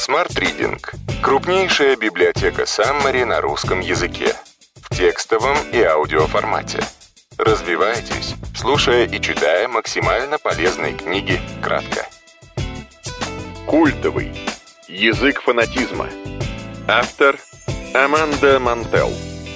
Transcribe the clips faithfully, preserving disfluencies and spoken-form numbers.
Smart Reading – крупнейшая библиотека Summary на русском языке. В текстовом и аудиоформате. Развивайтесь, слушая и читая максимально полезные книги кратко. Культовый. Язык фанатизма. Автор Аманда Мантел.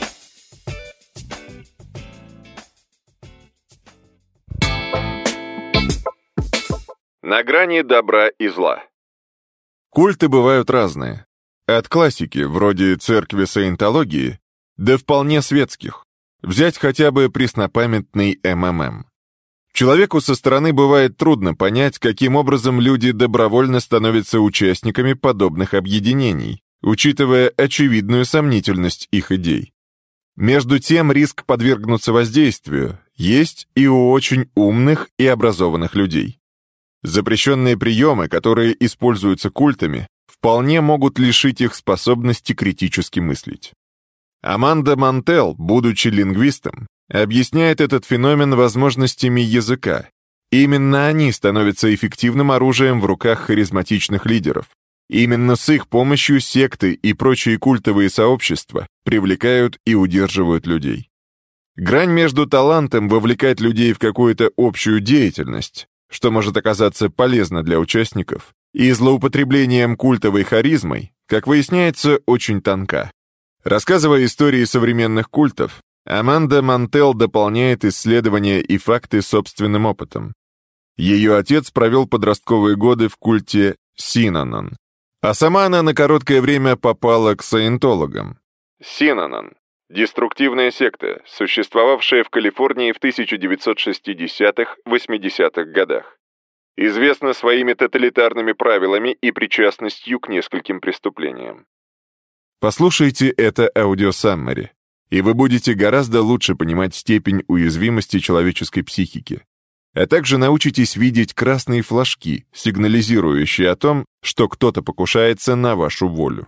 На грани добра и зла. Культы бывают разные. От классики, вроде церкви саентологии, до вполне светских. Взять хотя бы преснопамятный эм эм эм. Человеку со стороны бывает трудно понять, каким образом люди добровольно становятся участниками подобных объединений, учитывая очевидную сомнительность их идей. Между тем, риск подвергнуться воздействию есть и у очень умных и образованных людей. Запрещенные приемы, которые используются культами, вполне могут лишить их способности критически мыслить. Аманда Мантел, будучи лингвистом, объясняет этот феномен возможностями языка. Именно они становятся эффективным оружием в руках харизматичных лидеров. Именно с их помощью секты и прочие культовые сообщества привлекают и удерживают людей. Грань между талантом вовлекать людей в какую-то общую деятельность, что может оказаться полезно для участников, и злоупотреблением культовой харизмой, как выясняется, очень тонка. Рассказывая истории современных культов, Аманда Мантел дополняет исследования и факты собственным опытом. Ее отец провел подростковые годы в культе Синанон, а сама она на короткое время попала к саентологам. Синанон – деструктивная секта, существовавшая в Калифорнии в тысяча девятьсот шестидесятых-восьмидесятых годах. Известна своими тоталитарными правилами и причастностью к нескольким преступлениям. Послушайте это аудиосаммари, и вы будете гораздо лучше понимать степень уязвимости человеческой психики, а также научитесь видеть красные флажки, сигнализирующие о том, что кто-то покушается на вашу волю.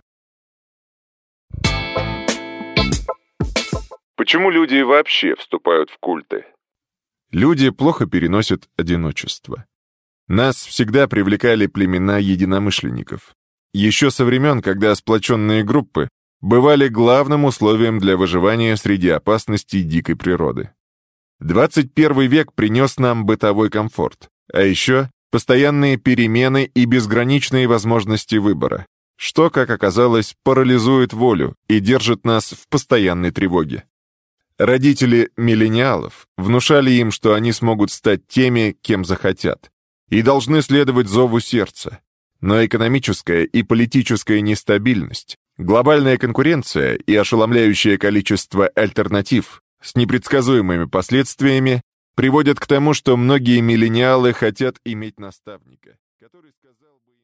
Почему люди вообще вступают в культы? Люди плохо переносят одиночество. Нас всегда привлекали племена единомышленников. Еще со времен, когда сплоченные группы бывали главным условием для выживания среди опасностей дикой природы. двадцать первый век принес нам бытовой комфорт, а еще постоянные перемены и безграничные возможности выбора, что, как оказалось, парализует волю и держит нас в постоянной тревоге. Родители миллениалов внушали им, что они смогут стать теми, кем захотят, и должны следовать зову сердца. Но экономическая и политическая нестабильность, глобальная конкуренция и ошеломляющее количество альтернатив с непредсказуемыми последствиями приводят к тому, что многие миллениалы хотят иметь наставника, который сказал бы...